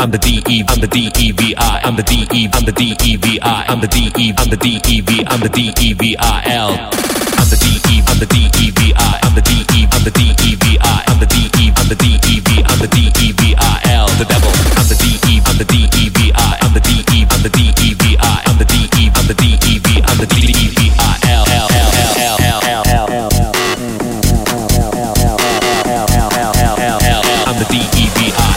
I'm the D-E, I'm the D-E-V-I, I'm the D-E, I'm the D-E-V-I, I'm the D-E, I'm the D-E-V, I'm the D-E-V-I-L. I'm the D-E, I'm the D-E-V-I, I'm the D-E, I'm the D-E-V-I, I'm the D-E, I'm the D-E-V, I'm the D-E-V-I-L. The devil. I'm the D-E, I'm the D-E-V-I, I'm the D-E, I'm the D-E-V-I, I'm the D-E, I'm the D-E-V, I'm the D-E-V-I-L. I'm the D-E-V-I-L.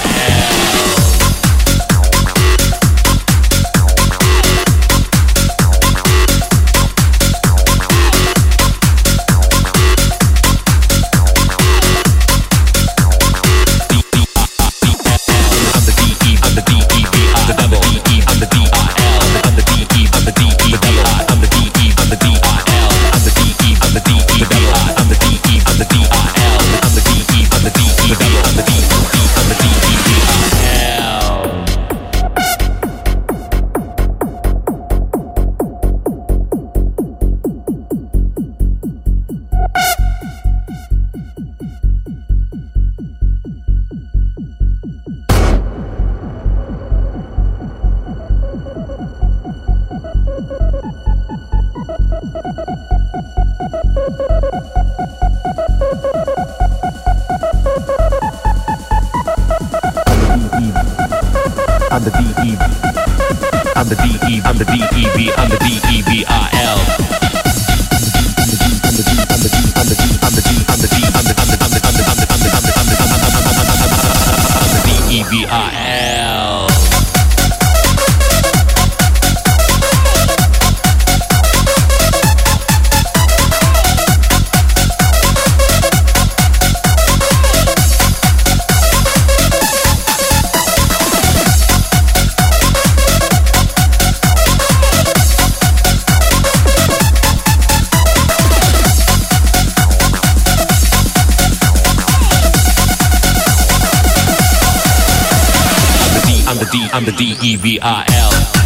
I'm the D-E, I'm the D-E, I'm the D-E-V, I'm the D-E-V-I-L. I'm the D, I'm the D, I'm the D, I'm the D, I'm the D, I'm the D-E-V-I-L. I'm the D-E-V-I-L.